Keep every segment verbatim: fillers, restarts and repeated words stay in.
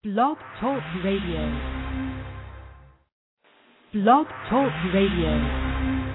Blog Talk Radio. Blog Talk Radio.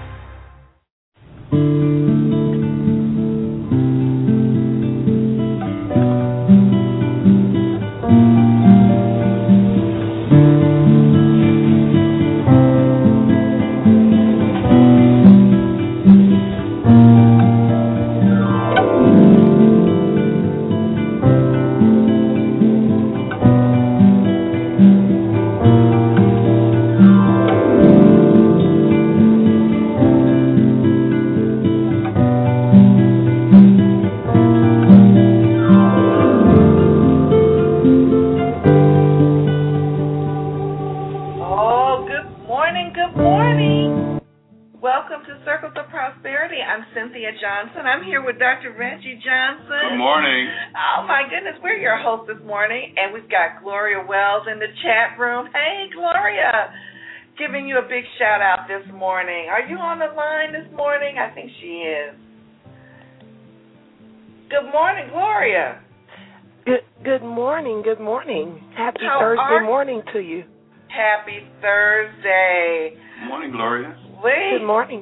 This morning, and we've got Gloria Wells in the chat room. Hey, Gloria, giving you a big shout out this morning. Are you on the line this morning? I think she is. Good morning, Gloria. Good good morning, good morning. Happy How Thursday are- morning to you. Happy Thursday. Good morning, Gloria. We, good morning.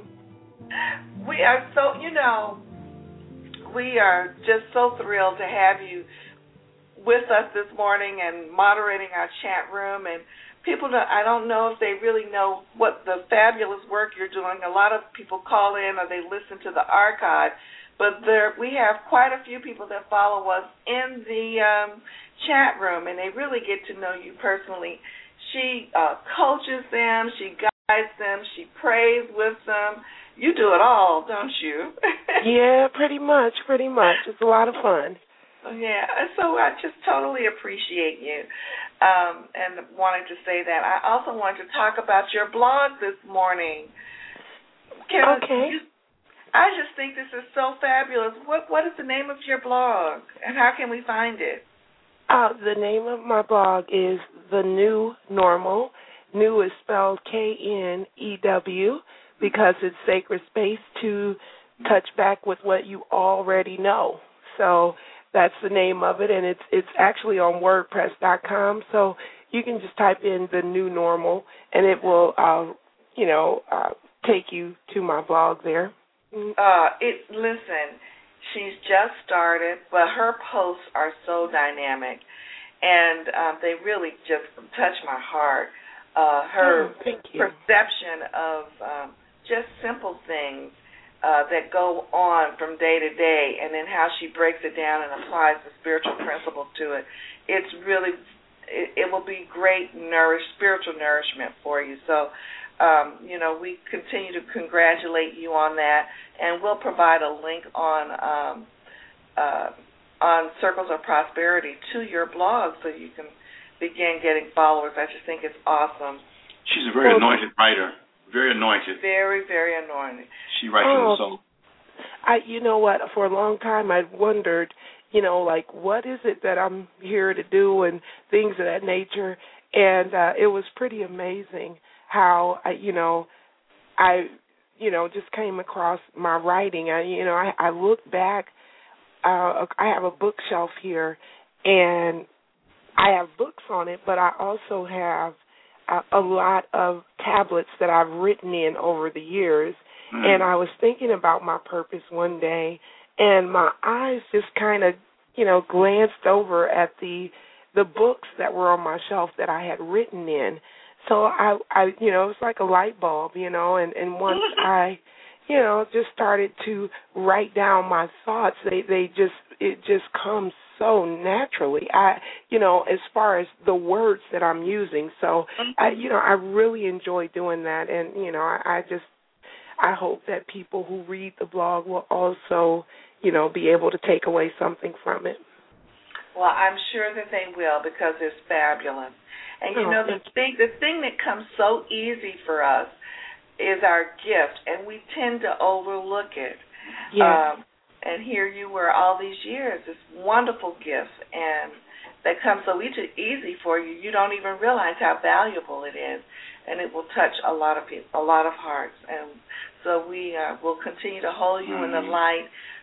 We are so, you know, we are just so thrilled to have you with us this morning and moderating our chat room. And people, don't, I don't know if they really know what the fabulous work you're doing. A lot of people call in or they listen to the archive, but there we have quite a few people that follow us in the um, chat room, and they really get to know you personally. She uh, coaches them, she guides them, she prays with them. You do it all, don't you? Yeah, pretty much, pretty much. It's a lot of fun. Yeah, so I just totally appreciate you um, and wanting to say that. I also wanted to talk about your blog this morning. Can okay. You, I just think this is so fabulous. What What is the name of your blog, and how can we find it? Uh, the name of my blog is The New Normal. New is spelled K N E W because it's sacred space to touch back with what you already know. So that's the name of it, and it's it's actually on WordPress dot com. So you can just type in The New Normal, and it will, uh, you know, uh, take you to my blog there. Uh, it listen, she's just started, but her posts are so dynamic, and um, they really just touch my heart. Uh, her oh, thank you. perception of um, just simple things Uh, that go on from day to day, and then how she breaks it down and applies the spiritual principles to it. It's really, it, it will be great nourish, spiritual nourishment for you. So, um, you know, we continue to congratulate you on that, and we'll provide a link on um, uh, on Circles of Prosperity to your blog so you can begin getting followers. I just think it's awesome. She's a very anointed writer. Very anointed. Very, very anointed. She writes oh, for the soul. I, you know what? For a long time, I've wondered, you know, like, what is it that I'm here to do and things of that nature. And uh, it was pretty amazing how, I, you know, I, you know, just came across my writing. I, you know, I, I look back. Uh, I have a bookshelf here, and I have books on it, but I also have a, a lot of tablets that I've written in over the years. Mm. And I was thinking about my purpose one day, and my eyes just kind of, you know, glanced over at the the books that were on my shelf that I had written in. So I, I you know, it was like a light bulb, you know, and, and once I, you know, just started to write down my thoughts, they, they just, it just comes so naturally. I, you know, as far as the words that I'm using. So, I, you know, I really enjoy doing that. And, you know, I, I just, I hope that people who read the blog will also, you know, be able to take away something from it. Well, I'm sure that they will because it's fabulous. And, you oh, know, the thing, the thing that comes so easy for us is our gift, and we tend to overlook it. Yeah. Um, and here you were all these years, this wonderful gift, and that comes so easy for you, you don't even realize how valuable it is, and it will touch a lot of people, a lot of hearts. And so we uh, will continue to hold you mm-hmm. in the light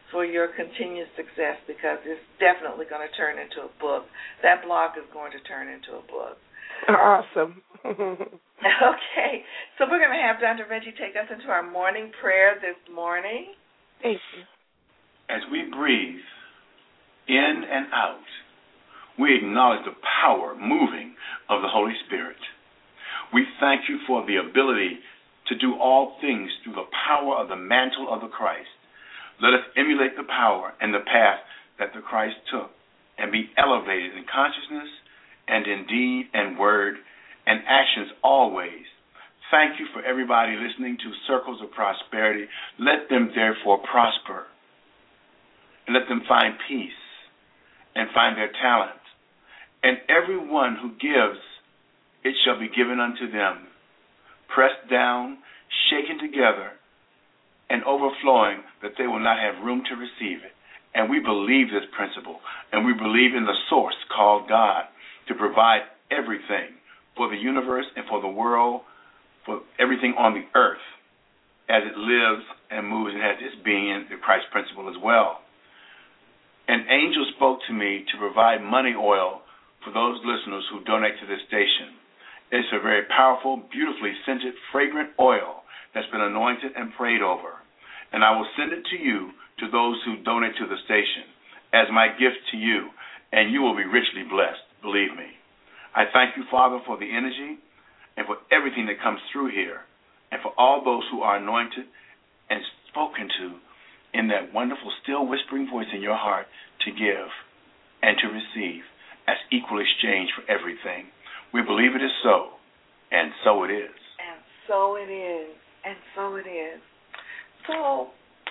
for your continued success, because it's definitely going to turn into a book. That blog is going to turn into a book. Awesome. Okay, so we're going to have Doctor Reggie take us into our morning prayer this morning. Thank you. As we breathe in and out, we acknowledge the power moving of the Holy Spirit. We thank you for the ability to do all things through the power of the mantle of the Christ. Let us emulate the power and the path that the Christ took and be elevated in consciousness and in deed and word and actions always. Thank you for everybody listening to Circles of Prosperity. Let them therefore prosper, and let them find peace and find their talent. And everyone who gives, it shall be given unto them, pressed down, shaken together, and overflowing, that they will not have room to receive it. And we believe this principle, and we believe in the source called God to provide everything for the universe and for the world, for everything on the earth as it lives and moves and has its being in the Christ principle as well. An angel spoke to me to provide money oil for those listeners who donate to this station. It's a very powerful, beautifully scented, fragrant oil that's been anointed and prayed over. And I will send it to you, to those who donate to the station, as my gift to you, and you will be richly blessed, believe me. I thank you, Father, for the energy and for everything that comes through here, and for all those who are anointed and spoken to in that wonderful, still whispering voice in your heart to give and to receive as equal exchange for everything. We believe it is so, and so it is. And so it is, and so it is. So,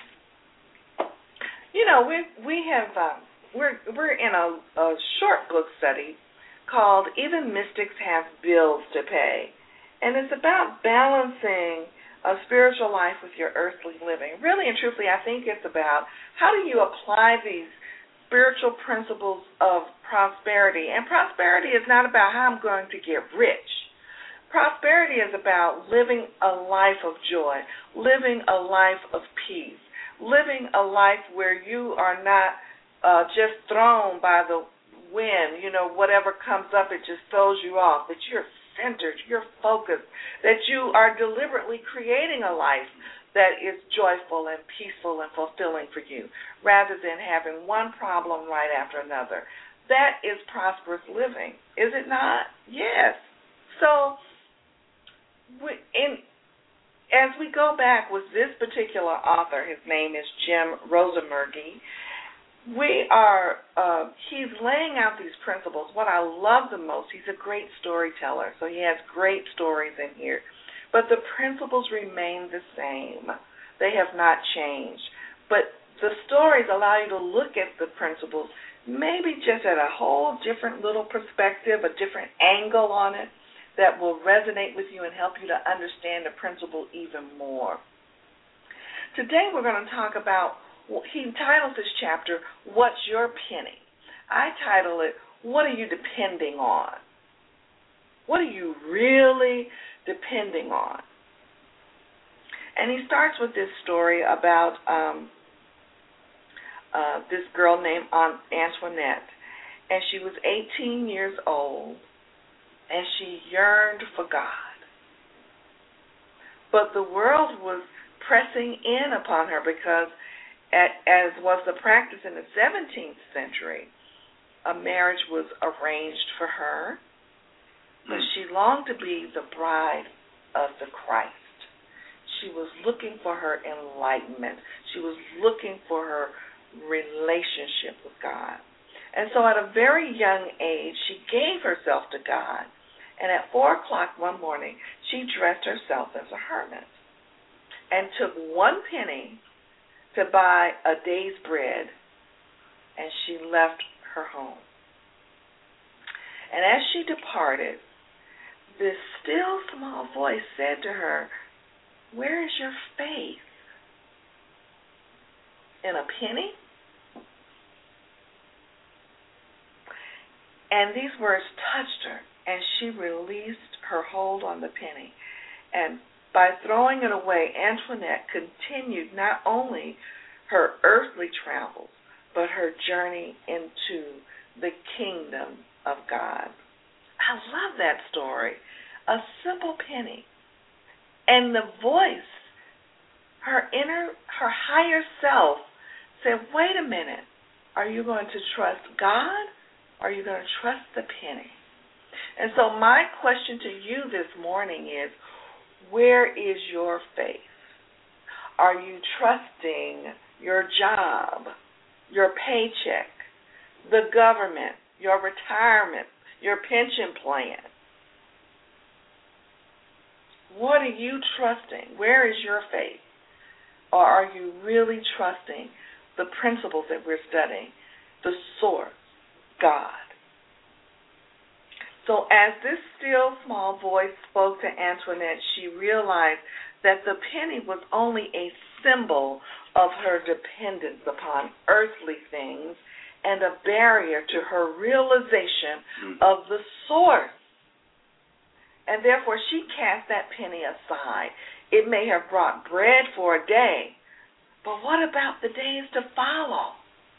you know, we we have um, we're we're in a, a short book study called "Even Mystics Have Bills to Pay," and it's about balancing a spiritual life with your earthly living. Really and truthfully, I think it's about how do you apply these spiritual principles of prosperity. And prosperity is not about how I'm going to get rich. Prosperity is about living a life of joy, living a life of peace, living a life where you are not uh, just thrown by the wind, you know, whatever comes up, it just throws you off, that you're centered, you're focused, that you are deliberately creating a life that is joyful and peaceful and fulfilling for you, rather than having one problem right after another. That is prosperous living, is it not? Yes. So, we, in, as we go back with this particular author, his name is Jim Rosenbergy, we are, uh, he's laying out these principles. What I love the most, he's a great storyteller, so he has great stories in here. But the principles remain the same. They have not changed. But the stories allow you to look at the principles maybe just at a whole different little perspective, a different angle on it that will resonate with you and help you to understand the principle even more. Today we're going to talk about, he titles this chapter, What's Your Penny? I title it, What Are You Depending On? What are you really depending on? And he starts with this story about um, uh, this girl named Antoinette. And she was eighteen years old, and she yearned for God. But the world was pressing in upon her because, as was the practice in the seventeenth century, a marriage was arranged for her, but she longed to be the bride of the Christ. She was looking for her enlightenment. She was looking for her relationship with God. And so at a very young age, she gave herself to God. And at four o'clock one morning, she dressed herself as a hermit and took one penny to buy a day's bread, and she left her home. And as she departed, this still small voice said to her, "Where is your faith? In a penny?" And these words touched her, and she released her hold on the penny. And by throwing it away, Antoinette continued not only her earthly travels, but her journey into the kingdom of God. I love that story. A simple penny. And the voice, her inner, her higher self said, wait a minute, are you going to trust God or are you going to trust the penny? And so my question to you this morning is, where is your faith? Are you trusting your job, your paycheck, the government, your retirement, your pension plan? What are you trusting? Where is your faith? Or are you really trusting the principles that we're studying, the source, God? So as this still small voice spoke to Antoinette, she realized that the penny was only a symbol of her dependence upon earthly things and a barrier to her realization of the source. And therefore, she cast that penny aside. It may have brought bread for a day, but what about the days to follow?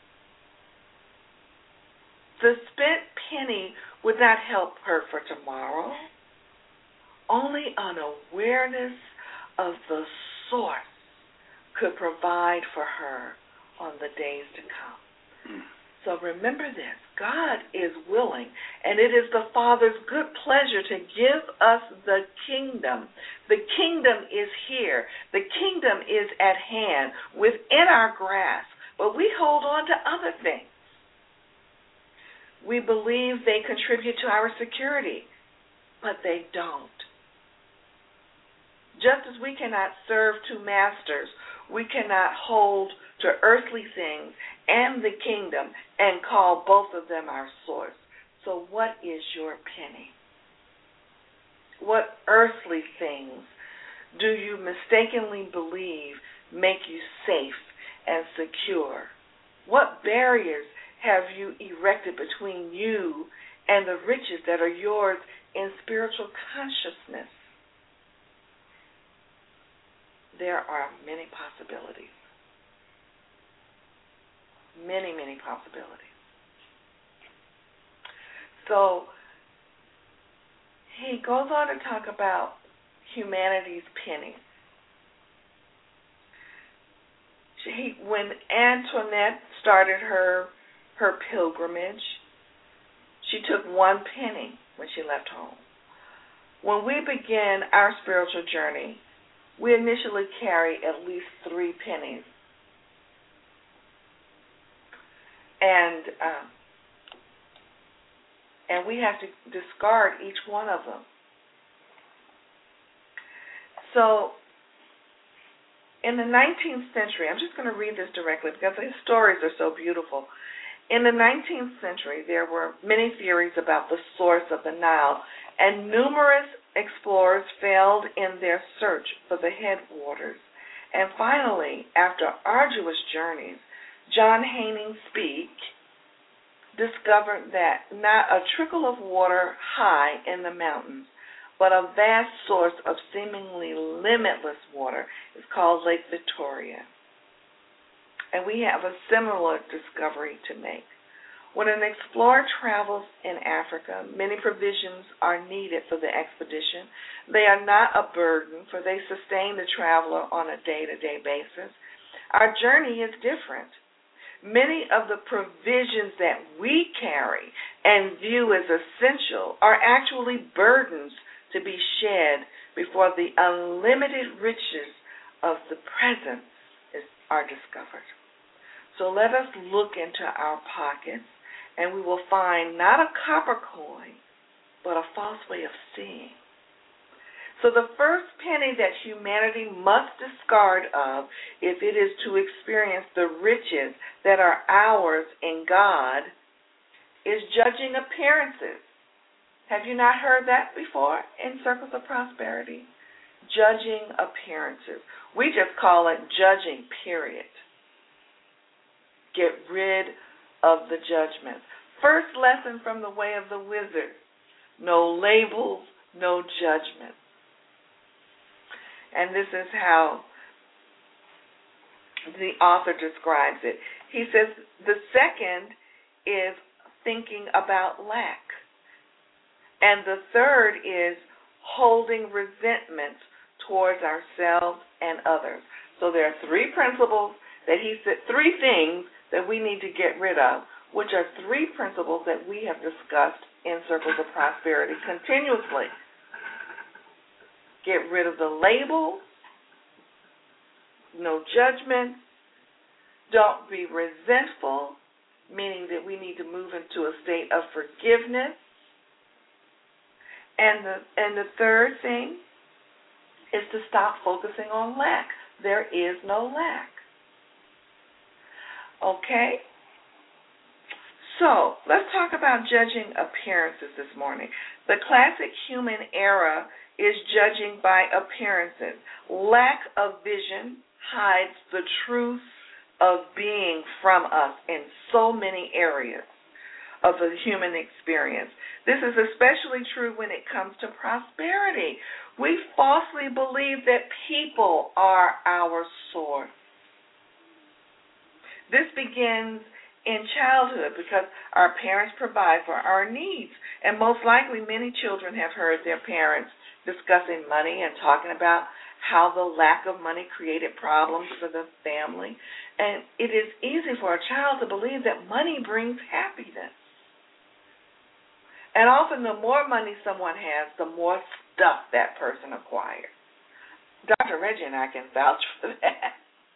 The spent penny would not help her for tomorrow. Only an awareness of the source could provide for her on the days to come. So remember this, God is willing, and it is the Father's good pleasure to give us the kingdom. The kingdom is here. The kingdom is at hand, within our grasp, but we hold on to other things. We believe they contribute to our security, but they don't. Just as we cannot serve two masters, we cannot hold to earthly things and the kingdom and call both of them our source. So what is your penny? What earthly things do you mistakenly believe make you safe and secure? What barriers have you erected between you and the riches that are yours in spiritual consciousness? There are many possibilities. Many, many possibilities. So he goes on to talk about humanity's penny. She, when Antoinette started her her pilgrimage, she took one penny when she left home. When we begin our spiritual journey, we initially carry at least three pennies. And um, and we have to discard each one of them. So in the nineteenth century, I'm just going to read this directly because the stories are so beautiful. In the nineteenth century, there were many theories about the source of the Nile, and numerous explorers failed in their search for the headwaters. And finally, after arduous journeys, John Haining Speke discovered that not a trickle of water high in the mountains, but a vast source of seemingly limitless water is called Lake Victoria. And we have a similar discovery to make. When an explorer travels in Africa, many provisions are needed for the expedition. They are not a burden, for they sustain the traveler on a day-to-day basis. Our journey is different. Many of the provisions that we carry and view as essential are actually burdens to be shed before the unlimited riches of the present is, are discovered. So let us look into our pockets, and we will find not a copper coin, but a false way of seeing. So the first penny that humanity must discard of, if it is to experience the riches that are ours in God, is judging appearances. Have you not heard that before in Circles of Prosperity? Judging appearances. We just call it judging, period. Get rid of the judgments. First lesson from the way of the wizard. No labels, no judgments. And this is how the author describes it. He says the second is thinking about lack. And the third is holding resentment towards ourselves and others. So there are three principles that he said, three things that we need to get rid of, which are three principles that we have discussed in Circles of Prosperity continuously. Get rid of the label, no judgment, don't be resentful, meaning that we need to move into a state of forgiveness. And the and the third thing is to stop focusing on lack. There is no lack. Okay? So, let's talk about judging appearances this morning. The classic human error is judging by appearances. Lack of vision hides the truth of being from us in so many areas of the human experience. This is especially true when it comes to prosperity. We falsely believe that people are our source. This begins in childhood because our parents provide for our needs. And most likely many children have heard their parents discussing money and talking about how the lack of money created problems for the family. And it is easy for a child to believe that money brings happiness. And often the more money someone has, the more stuff that person acquires. Doctor Reggie and I can vouch for that.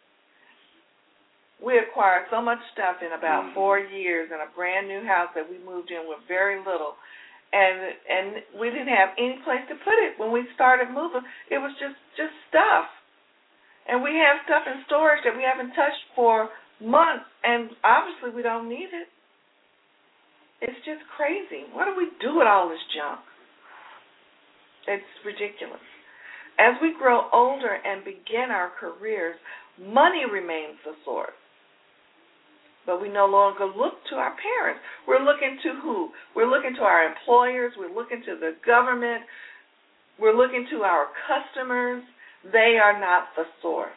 We acquired so much stuff in about four years in a brand new house that we moved in with very little. And and we didn't have any place to put it. When we started moving, it was just, just stuff. And we have stuff in storage that we haven't touched for months, and obviously we don't need it. It's just crazy. What do we do with all this junk? It's ridiculous. As we grow older and begin our careers, money remains the source. But we no longer look to our parents. We're looking to who? We're looking to our employers. We're looking to the government. We're looking to our customers. They are not the source.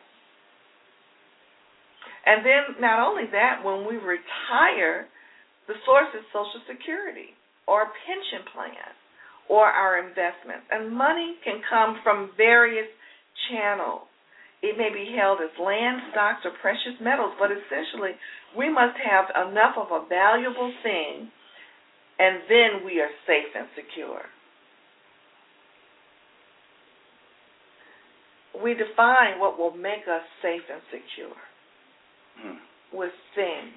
And then not only that, when we retire, the source is Social Security or a pension plan or our investments. And money can come from various channels. It may be held as land, stocks, or precious metals, but essentially we must have enough of a valuable thing, and then we are safe and secure. We define what will make us safe and secure mm. with things.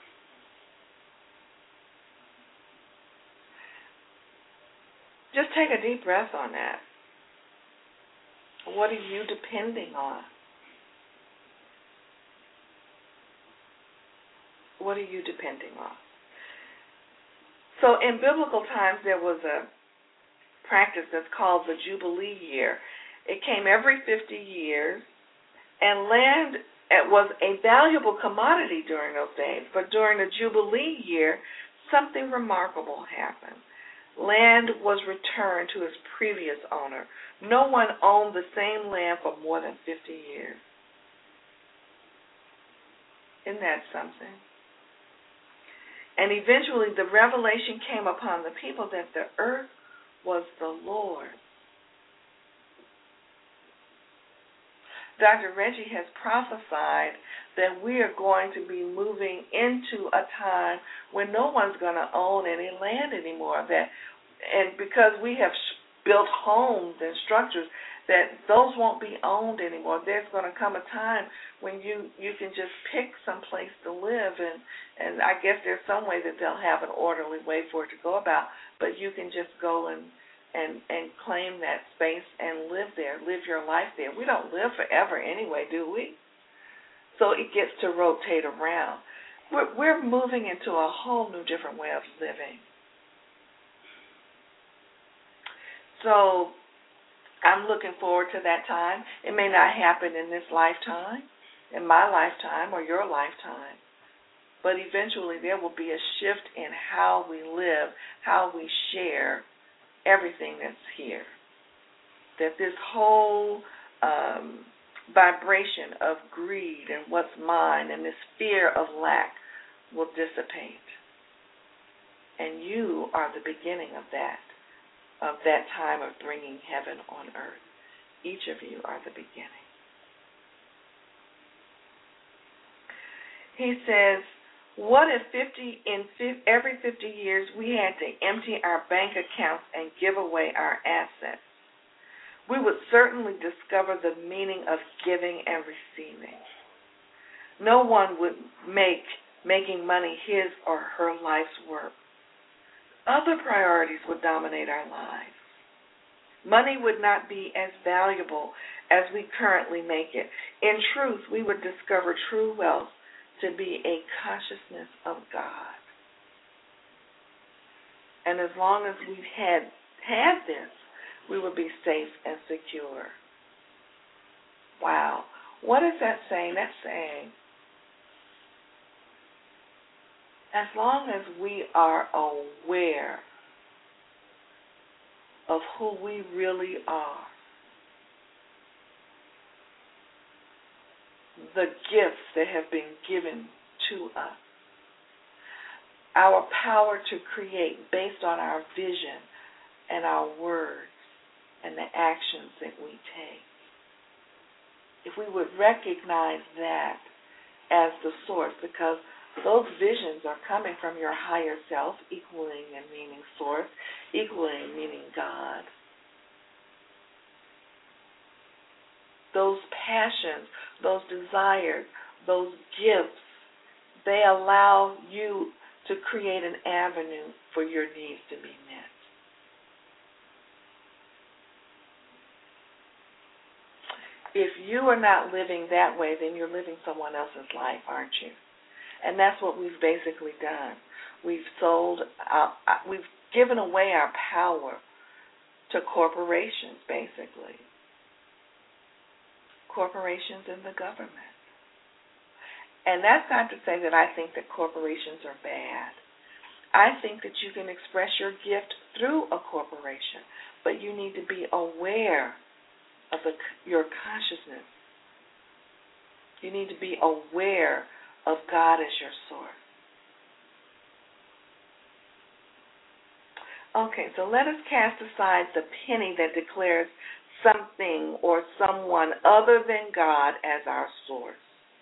Just take a deep breath on that. What are you depending on? What are you depending on? So in biblical times, there was a practice that's called the Jubilee year. It came every fifty years, and land was a valuable commodity during those days. But during the Jubilee year, something remarkable happened. Land was returned to its previous owner. No one owned the same land for more than fifty years. Isn't that something? And eventually the revelation came upon the people that the earth was the Lord's. Doctor Reggie has prophesied that we are going to be moving into a time when no one's going to own any land anymore. That, and because we have built homes and structures, that those won't be owned anymore. There's going to come a time when you, you can just pick some place to live, and, and I guess there's some way that they'll have an orderly way for it to go about, but you can just go and And, and claim that space and live there, live your life there. We don't live forever anyway, do we? So it gets to rotate around. We're, we're moving into a whole new different way of living. So I'm looking forward to that time. It may not happen in this lifetime, in my lifetime or your lifetime, but eventually there will be a shift in how we live, how we share everything that's here. That this whole um, vibration of greed and what's mine, and this fear of lack will dissipate. And you are the beginning of that, of that time of bringing heaven on earth. Each of you are the beginning. He says, what if fifty in every fifty years we had to empty our bank accounts and give away our assets? We would certainly discover the meaning of giving and receiving. No one would make making money his or her life's work. Other priorities would dominate our lives. Money would not be as valuable as we currently make it. In truth, we would discover true wealth to be a consciousness of God. And as long as we've had, had this, we would be safe and secure. Wow. What is that saying? That's saying, as long as we are aware of who we really are, the gifts that have been given to us, our power to create based on our vision and our words and the actions that we take. If we would recognize that as the source, because those visions are coming from your higher self, equaling and meaning source, equaling meaning God. Those passions, those desires, those gifts, they allow you to create an avenue for your needs to be met. If you are not living that way, then you're living someone else's life, aren't you? And that's what we've basically done. We've sold, our, we've given away our power to corporations, basically. Corporations and the government. And that's not to say that I think that corporations are bad. I think that you can express your gift through a corporation, but you need to be aware of the, your consciousness. You need to be aware of God as your source. Okay, so let us cast aside the penny that declares something or someone other than God as our source.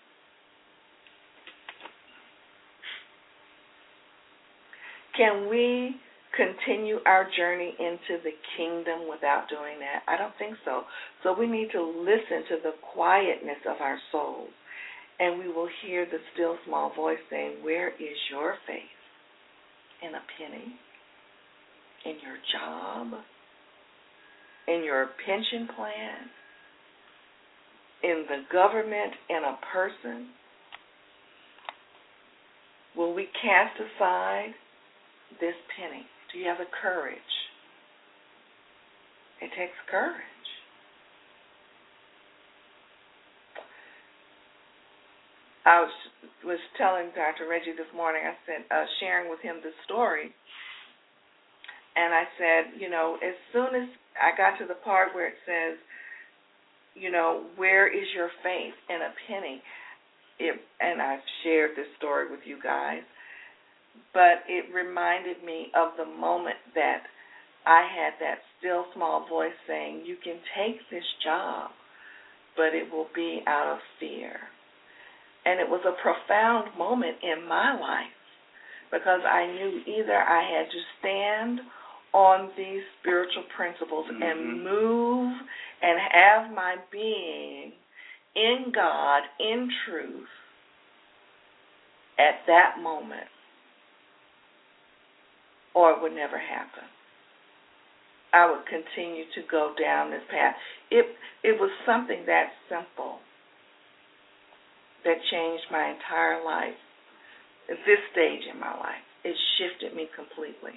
Can we continue our journey into the kingdom without doing that? I don't think so. So we need to listen to the quietness of our souls, and we will hear the still small voice saying, where is your faith? In a penny? In your job? In your pension plan? In the government? In a person? Will we cast aside this penny? Do you have the courage? It takes courage. I was was telling Doctor Reggie this morning, I said, uh, sharing with him this story, and I said, you know, as soon as I got to the part where it says, you know, where is your faith in a penny? It, and I've shared this story with you guys, but it reminded me of the moment that I had that still small voice saying, you can take this job, but it will be out of fear. And it was a profound moment in my life because I knew either I had to stand on these spiritual principles mm-hmm. and move and have my being in God, in truth, at that moment, or it would never happen. I would continue to go down this path. It it was something that simple that changed my entire life. At this stage in my life, it shifted me completely.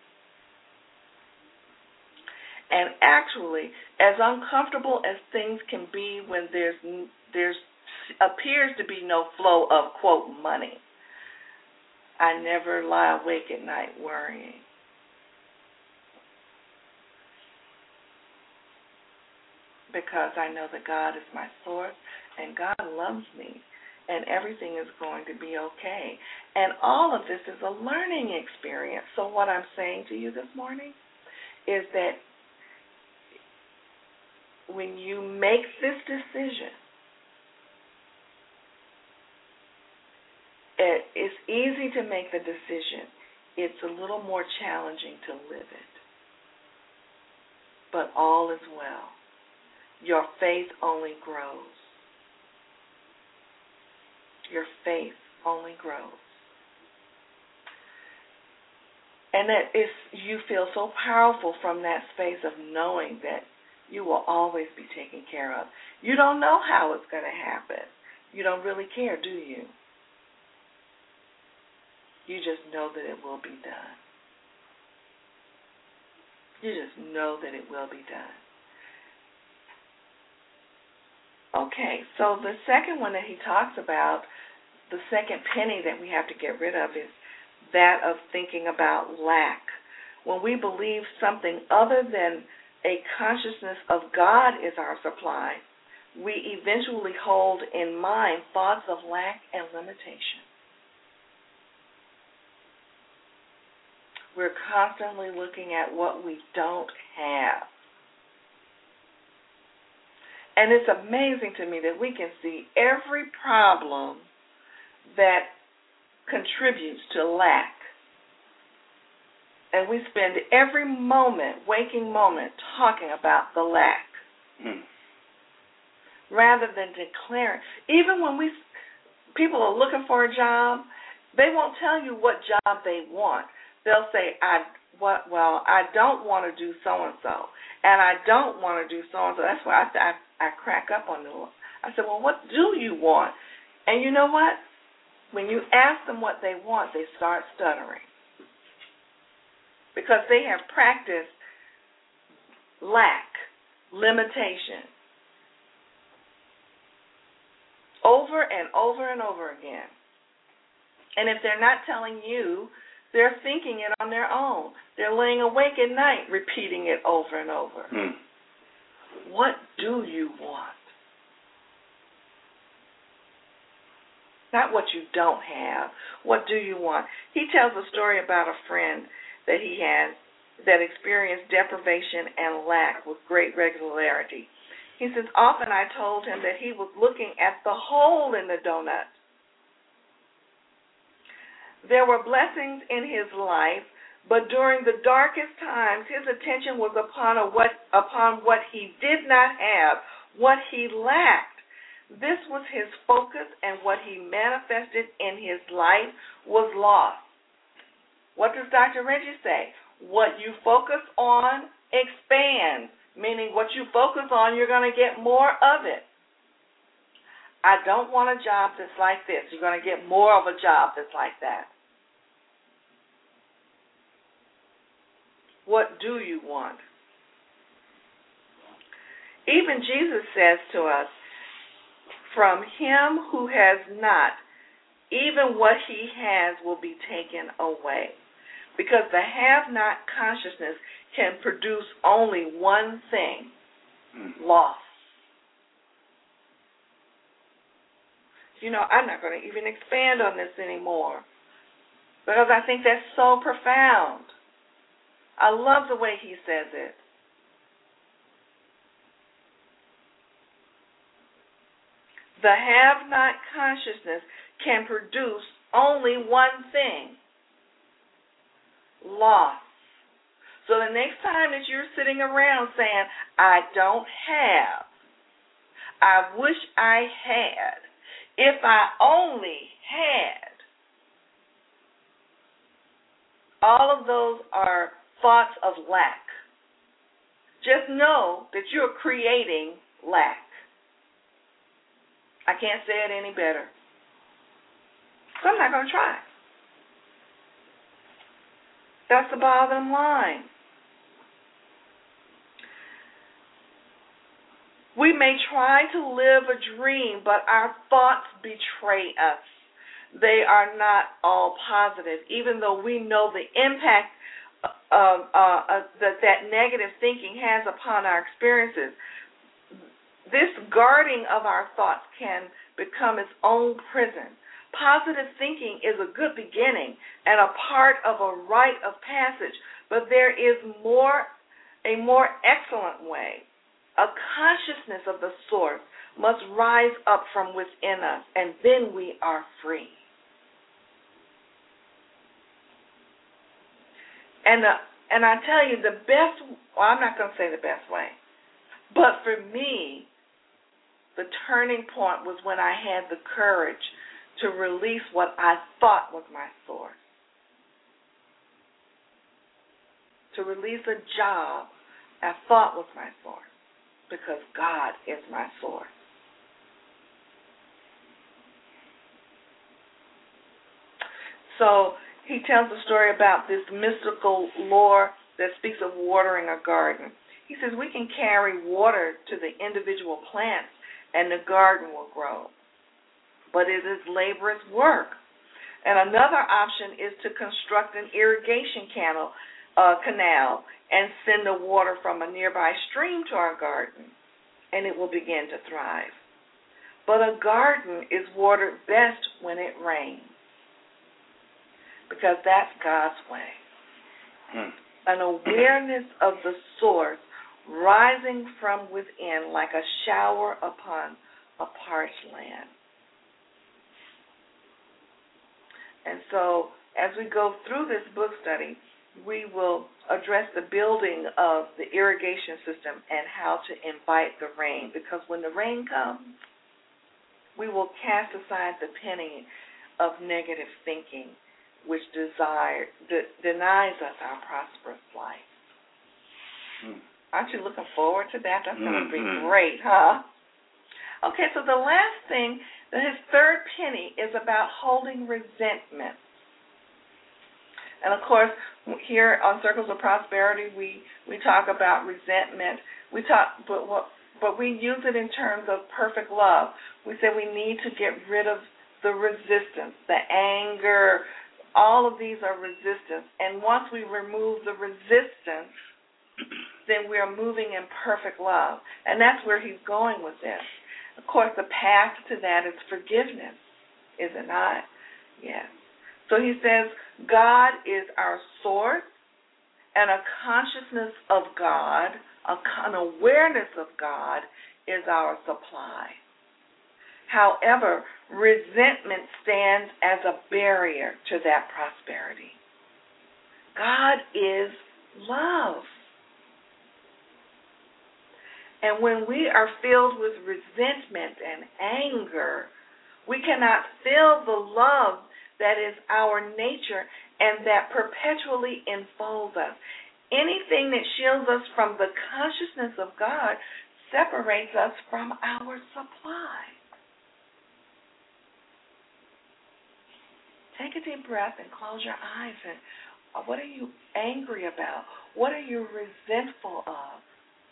And actually, as uncomfortable as things can be when there's there's appears to be no flow of, quote, money, I never lie awake at night worrying. because I know that God is my source and God loves me and everything is going to be okay. And all of this is a learning experience. So what I'm saying to you this morning is that when you make this decision, it, it's easy to make the decision. It's a little more challenging to live it. But all is well. Your faith only grows. Your faith only grows. And that is, you feel so powerful from that space of knowing that you will always be taken care of. You don't know how it's going to happen. You don't really care, do you? You just know that it will be done. You just know that it will be done. Okay, so the second one that he talks about, the second penny that we have to get rid of is that of thinking about lack. When we believe something other than a consciousness of God is our supply, we eventually hold in mind thoughts of lack and limitation. We're constantly looking at what we don't have. And it's amazing to me that we can see every problem that contributes to lack. And we spend every moment, waking moment, talking about the lack. Mm. Rather than declaring. Even when we people are looking for a job, they won't tell you what job they want. They'll say, I what well, I don't want to do so and so, and I don't want to do so and so. That's why I, I I crack up on them. I said, well, what do you want? And you know what? When you ask them what they want, they start stuttering. Because they have practiced lack, limitation, over and over and over again. And if they're not telling you, they're thinking it on their own. They're laying awake at night repeating it over and over. Mm. What do you want? Not what you don't have. What do you want? He tells a story about a friend that he had that experienced deprivation and lack with great regularity. He says, often I told him that he was looking at the hole in the donut. There were blessings in his life, but during the darkest times, his attention was upon a what upon what he did not have, what he lacked. This was his focus, and what he manifested in his life was lost. What does Doctor Reggie say? What you focus on expands, meaning what you focus on, you're going to get more of it. I don't want a job that's like this. You're going to get more of a job that's like that. What do you want? Even Jesus says to us, from him who has not, even what he has will be taken away. Because the have-not consciousness can produce only one thing, mm. loss. You know, I'm not going to even expand on this anymore because I think that's so profound. I love the way he says it. The have-not consciousness can produce only one thing, loss. So the next time that you're sitting around saying, I don't have, I wish I had, if I only had, all of those are thoughts of lack. Just know that you're creating lack. I can't say it any better. So I'm not going to try. That's the bottom line. We may try to live a dream, but our thoughts betray us. They are not all positive, even though we know the impact of, uh, uh, that that negative thinking has upon our experiences. This guarding of our thoughts can become its own prison. Positive thinking is a good beginning and a part of a rite of passage, but there is more, a more excellent way. A consciousness of the source must rise up from within us, and then we are free. And uh, and I tell you, the best, well, I'm not going to say the best way, but for me, the turning point was when I had the courage to release what I thought was my source. To release a job I thought was my source, because God is my source. So he tells a story about this mystical lore that speaks of watering a garden. He says we can carry water to the individual plants and the garden will grow. But it is laborious work. And another option is to construct an irrigation canal, uh, canal and send the water from a nearby stream to our garden, and it will begin to thrive. But a garden is watered best when it rains, because that's God's way. Hmm. An awareness of the source rising from within like a shower upon a parched land. And so as we go through this book study, we will address the building of the irrigation system and how to invite the rain, because when the rain comes, we will cast aside the penny of negative thinking, which desire, de- denies us our prosperous life. Mm. Aren't you looking forward to that? That's going to be great, huh? Okay, so the last thing, his third penny is about holding resentment. And, of course, here on Circles of Prosperity, we, we talk about resentment. We talk, but what, but we use it in terms of perfect love. We say we need to get rid of the resistance, the anger. All of these are resistance. And once we remove the resistance, then we are moving in perfect love. And that's where he's going with this. Of course, the path to that is forgiveness, is it not? Yes. So he says, God is our source, and a consciousness of God, an awareness of God is our supply. However, resentment stands as a barrier to that prosperity. God is love. And when we are filled with resentment and anger, we cannot feel the love that is our nature and that perpetually enfolds us. Anything that shields us from the consciousness of God separates us from our supply. Take a deep breath and close your eyes. And what are you angry about? What are you resentful of?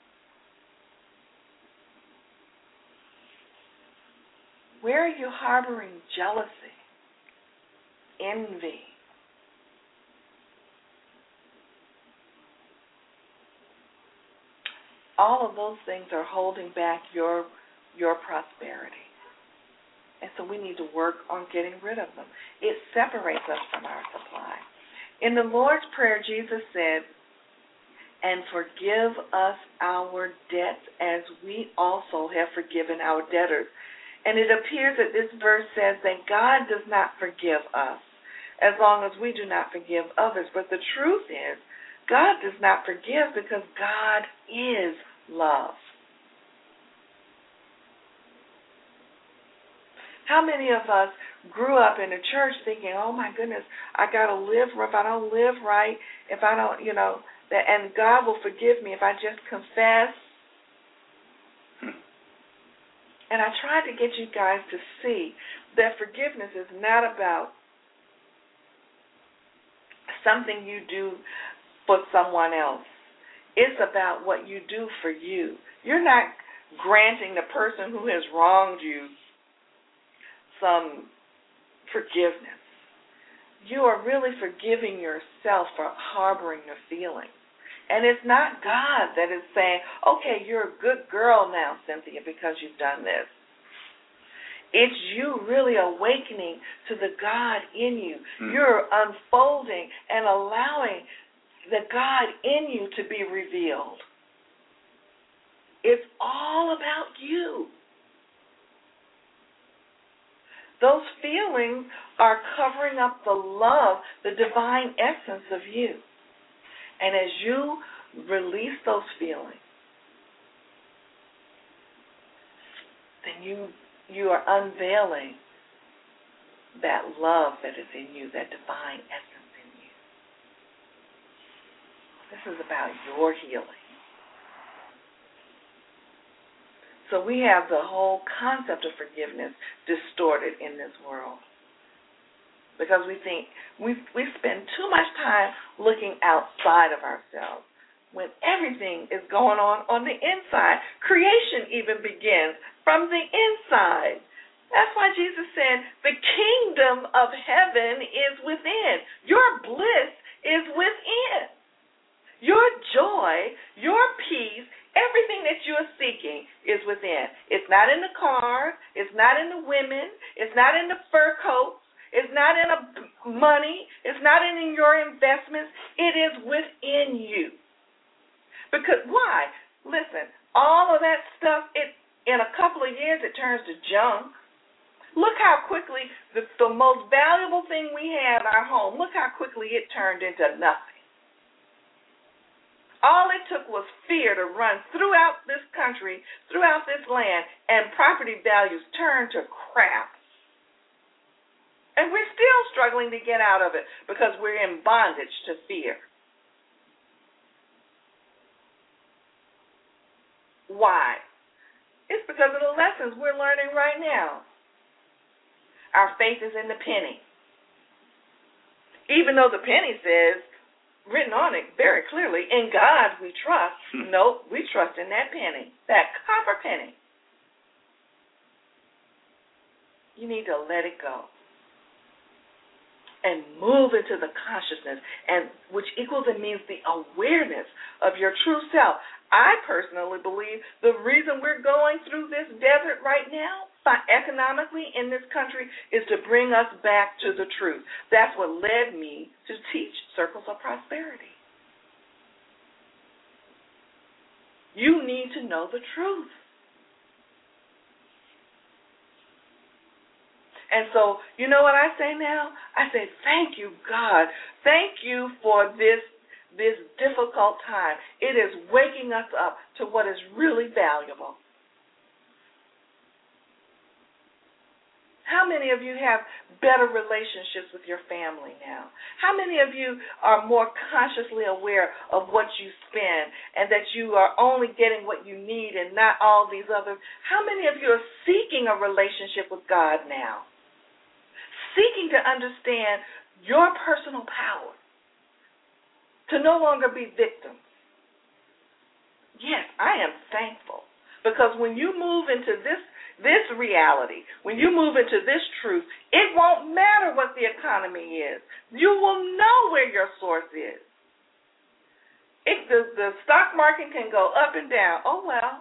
Where are you harboring jealousy, envy? All of those things are holding back your your prosperity. And so we need to work on getting rid of them. It separates us from our supply. In the Lord's Prayer, Jesus said, "And forgive us our debts as we also have forgiven our debtors." And it appears that this verse says that God does not forgive us as long as we do not forgive others. But the truth is, God does not forgive because God is love. How many of us grew up in a church thinking, oh my goodness, I got to live, if I don't live right, if I don't, you know, that, and God will forgive me if I just confess. And I tried to get you guys to see that forgiveness is not about something you do for someone else. It's about what you do for you. You're not granting the person who has wronged you some forgiveness. You are really forgiving yourself for harboring the feeling. And it's not God that is saying, okay, you're a good girl now, Cynthia, because you've done this. It's you really awakening to the God in you. Mm. You're unfolding and allowing the God in you to be revealed. It's all about you. Those feelings are covering up the love, the divine essence of you. And as you release those feelings, then you you are unveiling that love that is in you, that divine essence in you. This is about your healing. So we have the whole concept of forgiveness distorted in this world because we think we we spend too much time looking outside of ourselves when everything is going on on the inside. Creation even begins from the inside. That's why Jesus said the kingdom of heaven is within. Your bliss is within. Your joy, your peace, everything that you are seeking is within. It's not in the cars. It's not in the women. It's not in the fur coats. It's not in a money. It's not in your investments. It is within you. Because why? Listen, all of that stuff, it in a couple of years, it turns to junk. Look how quickly the, the most valuable thing we have, our home, look how quickly it turned into nothing. All it took was fear to run throughout this country, throughout this land, and property values turned to crap. And we're still struggling to get out of it because we're in bondage to fear. Why? It's because of the lessons we're learning right now. Our faith is in the penny. Even though the penny says, written on it very clearly, in God we trust. Nope, we trust in that penny, that copper penny. You need to let it go and move into the consciousness, and which equals and means the awareness of your true self. I personally believe the reason we're going through this desert right now, economically in this country, is to bring us back to the truth. That's what led me to teach Circles of Prosperity. You need to know the truth. And so, you know what I say now? I say, thank you, God. Thank you for this this difficult time. It is waking us up to what is really valuable. How many of you have better relationships with your family now? How many of you are more consciously aware of what you spend and that you are only getting what you need and not all these others? How many of you are seeking a relationship with God now? Seeking to understand your personal power, to no longer be victims. Yes, I am thankful because when you move into this this reality, when you move into this truth, it won't matter what the economy is. You will know where your source is. If the, the stock market can go up and down, oh well.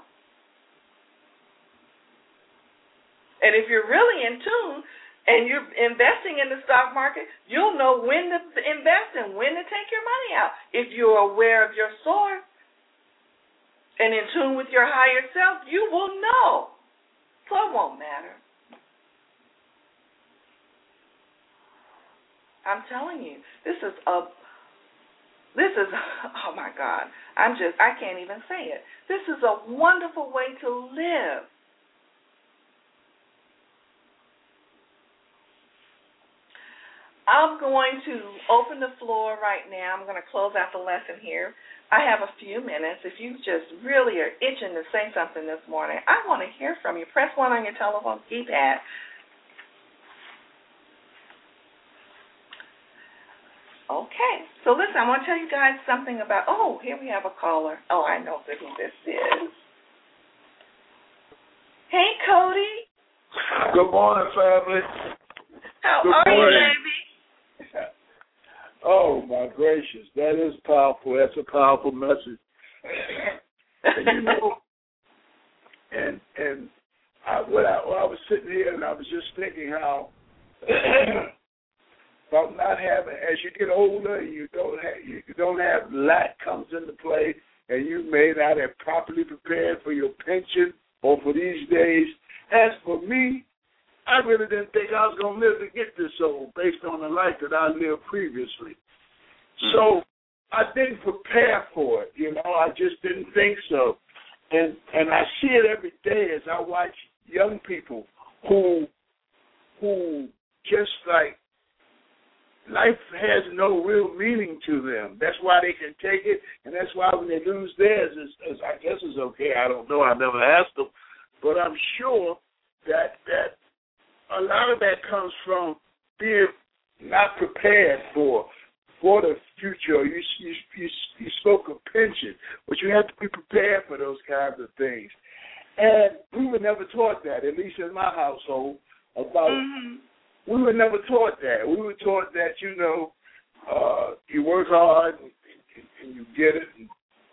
And if you're really in tune, and you're investing in the stock market, you'll know when to invest and when to take your money out. If you're aware of your source and in tune with your higher self, you will know. So it won't matter. I'm telling you, this is a, this is, oh my God, I'm just, I can't even say it. This is a wonderful way to live. I'm going to open the floor right now. I'm going to close out the lesson here. I have a few minutes. If you just really are itching to say something this morning, I want to hear from you. Press one on your telephone keypad. Okay. So listen, I want to tell you guys something about, oh, here we have a caller. Oh, I know who this is. Hey, Cody. Good morning, family. How Good are morning. you, baby? Oh, my gracious. That is powerful. That's a powerful message. And, you know, and and I, when, I, when I was sitting here and I was just thinking how about not having, as you get older, you don't have, you don't have lack comes into play, and you may not have properly prepared for your pension or for these days. As for me, I really didn't think I was going to live to get this old based on the life that I lived previously. Mm-hmm. So I didn't prepare for it, you know. I just didn't think so. And and I see it every day as I watch young people who who just like life has no real meaning to them. That's why they can take it, and that's why when they lose theirs, it's, it's, I guess it's okay. I don't know. I never asked them. But I'm sure that that a lot of that comes from being not prepared for for the future. You, you, you, you spoke of pension, but you have to be prepared for those kinds of things. And we were never taught that, at least in my household, about mm-hmm. we were never taught that. We were taught that, you know, uh, you work hard and, and you get it, and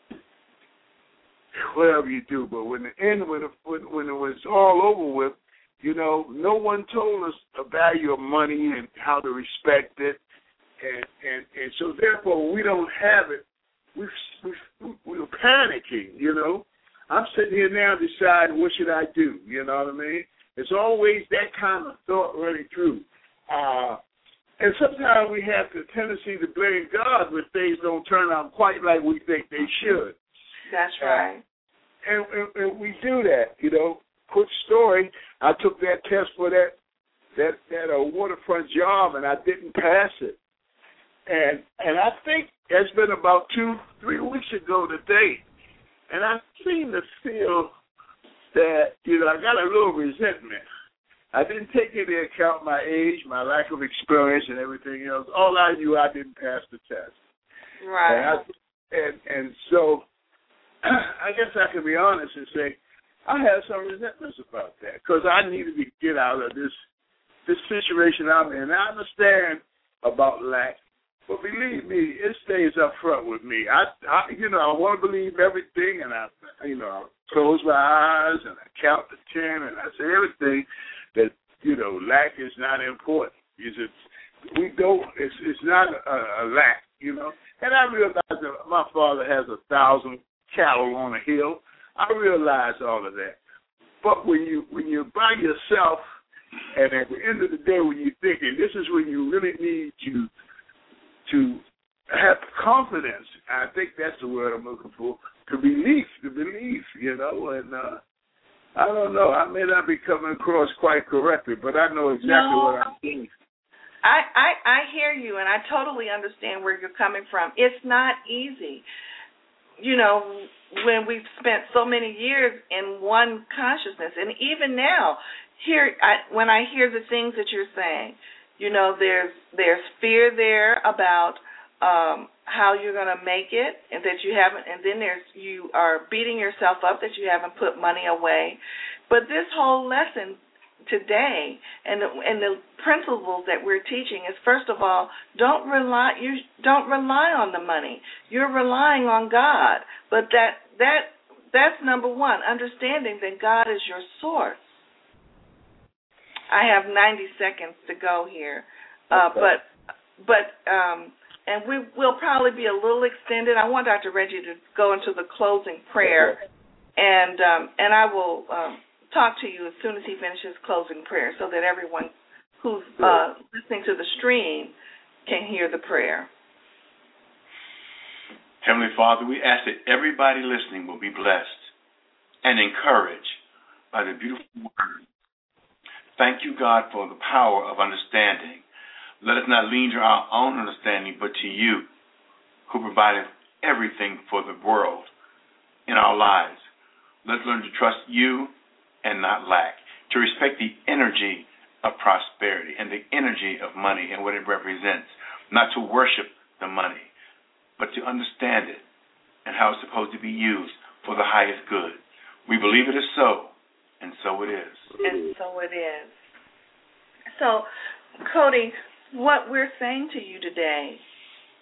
whatever you do. But when the end, when, when, when it was all over with, you know, no one told us the value of money and how to respect it. And, and, and so, therefore, we don't have it. We, we, we were panicking, you know. I'm sitting here now deciding what should I do, you know what I mean? It's always that kind of thought running through. Uh, and sometimes we have the tendency to blame God when things don't turn out quite like we think they should. That's right. Uh, and, and, and we do that, you know. Quick story, I took that test for that that that uh, waterfront job, and I didn't pass it. And and I think it's been about two, three weeks ago today, and I seem to feel that, you know, I got a little resentment. I didn't take into account my age, my lack of experience, and everything else. All I knew, I didn't pass the test. Right. And, I, and, and so I guess I can be honest and say I have some resentments about that because I needed to get out of this this situation I'm in. I understand about lack, but believe me, it stays up front with me. I, I you know, I want to believe everything, and I, you know, I close my eyes and I count to ten, and I say everything that, you know, lack is not important. It's, it's, we don't. It's it's not a, a lack, you know. And I realize that my father has a thousand cattle on a hill. I realize all of that. But when you when you're by yourself, and at the end of the day, when you're thinking, this is when you really need to to have confidence. I think that's the word I'm looking for. To believe, to believe, you know. And uh, I don't know. I may not be coming across quite correctly, but I know exactly no, what I'm saying. I, I I hear you, and I totally understand where you're coming from. It's not easy. You know, when we've spent so many years in one consciousness, and even now, here I, when I hear the things that you're saying, you know, there's there's fear there about um, how you're going to make it, and that you haven't, and then there's you are beating yourself up that you haven't put money away. But this whole lesson today, and the, and the principles that we're teaching is, first of all, don't rely you don't rely on the money. You're relying on God. But that that that's number one, understanding that God is your source. I have ninety seconds to go here, uh, okay. but but um, and we will probably be a little extended. I want Doctor Reggie to go into the closing prayer, okay. and um, and I will. Um, talk to you as soon as he finishes closing prayer so that everyone who's uh, listening to the stream can hear the prayer. Heavenly Father, we ask that everybody listening will be blessed and encouraged by the beautiful word. Thank you, God, for the power of understanding. Let us not lean to our own understanding, but to you, who provided everything for the world in our lives. Let's learn to trust you and not lack, to respect the energy of prosperity and the energy of money and what it represents, not to worship the money, but to understand it and how it's supposed to be used for the highest good. We believe it is so, and so it is. And so it is. So, Cody, what we're saying to you today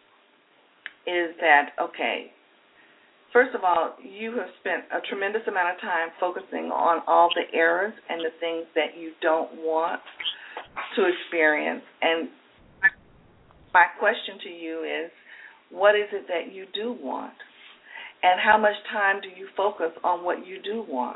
is that, okay, first of all, you have spent a tremendous amount of time focusing on all the errors and the things that you don't want to experience. And my question to you is, what is it that you do want? And how much time do you focus on what you do want?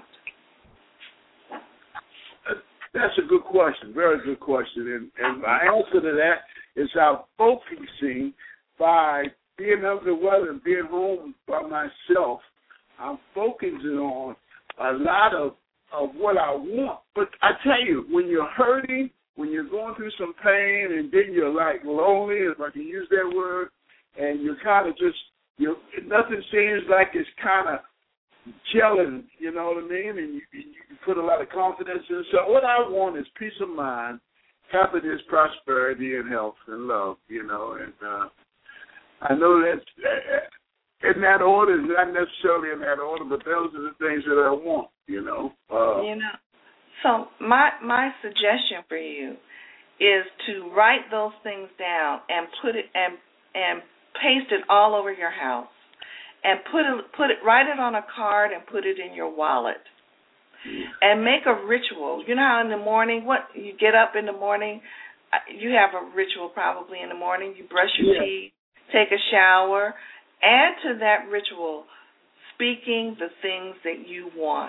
That's a good question, very good question. And, and my answer to that is I'm focusing by being under the weather and being home by myself. I'm focusing on a lot of, of what I want. But I tell you, when you're hurting, when you're going through some pain, and then you're like lonely, if I can use that word, and you're kind of just, you nothing seems like it's kind of gelling, you know what I mean? And you, you put a lot of confidence in. So what I want is peace of mind, happiness, prosperity, and health and love, you know. And uh, I know that's uh, in that order, not necessarily in that order, but those are the things that I want, you know. Uh, you know. So my my suggestion for you is to write those things down and put it and and paste it all over your house, and put it put it write it on a card and put it in your wallet, and make a ritual. You know how in the morning, what you get up in the morning, you have a ritual probably in the morning. You brush your yeah. teeth, take a shower. Add to that ritual speaking the things that you want.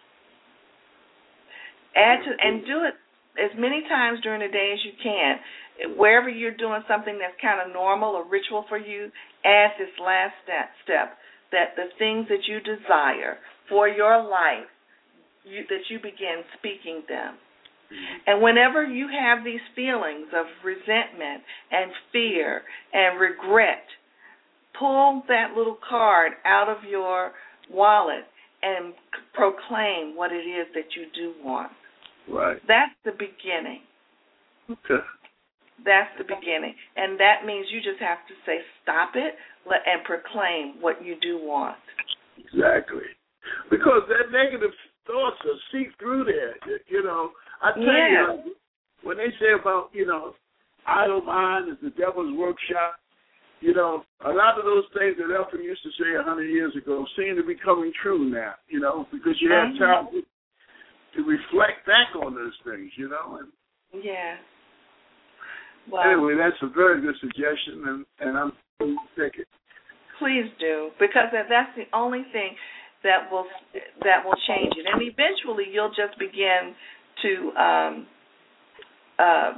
Add to, and do it as many times during the day as you can. Wherever you're doing something that's kind of normal or ritual for you, add this last step, step that the things that you desire for your life, you, that you begin speaking them. And whenever you have these feelings of resentment and fear and regret, pull that little card out of your wallet and proclaim what it is that you do want. Right. That's the beginning. Okay. That's the beginning. And that means you just have to say, stop it, and proclaim what you do want. Exactly. Because that negative thoughts will seep through there. You know, I tell yeah. you, like, when they say about, you know, idle mind is the devil's workshop, you know, a lot of those things that Elton used to say a hundred years ago seem to be coming true now, you know, because you have mm-hmm. time to, to reflect back on those things, you know. And yeah. Well, anyway, that's a very good suggestion, and, and I'm going to take it. Please do, because that's the only thing that will that will change it. And eventually you'll just begin to um, uh,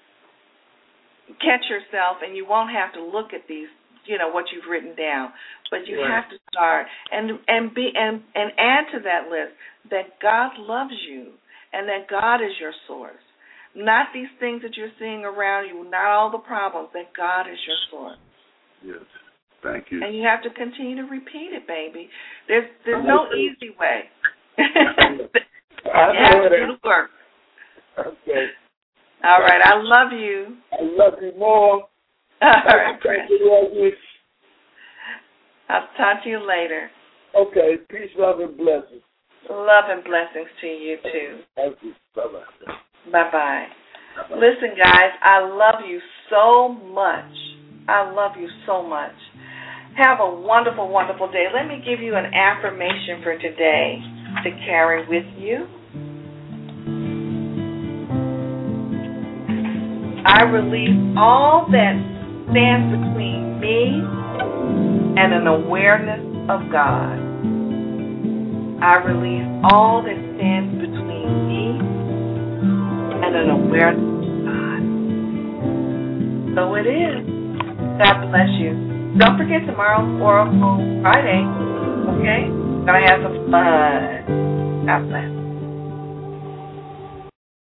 catch yourself, and you won't have to look at these, you know, what you've written down. But you right. have to start and and be and, and add to that list that God loves you and that God is your source. Not these things that you're seeing around you, not all the problems, that God is your source. Yes. Thank you. And you have to continue to repeat it, baby. There's there's no easy way. You have to do the work. Okay. All right. I love you. I love you more. All right, Chris. You. I'll talk to you later. Okay. Peace, love, and blessings. Love and blessings to you, too. Thank you. Bye-bye. Bye-bye. Bye-bye. Listen, guys, I love you so much. I love you so much. Have a wonderful, wonderful day. Let me give you an affirmation for today to carry with you. I release all that stands between me and an awareness of God. I release all that stands between me and an awareness of God. So it is. God bless you. Don't forget tomorrow's Oracle Friday, okay? Gonna have some fun. God bless.